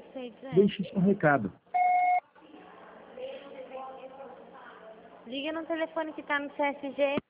sei dizer. Deixe um recado. Liga no telefone que tá no CSG.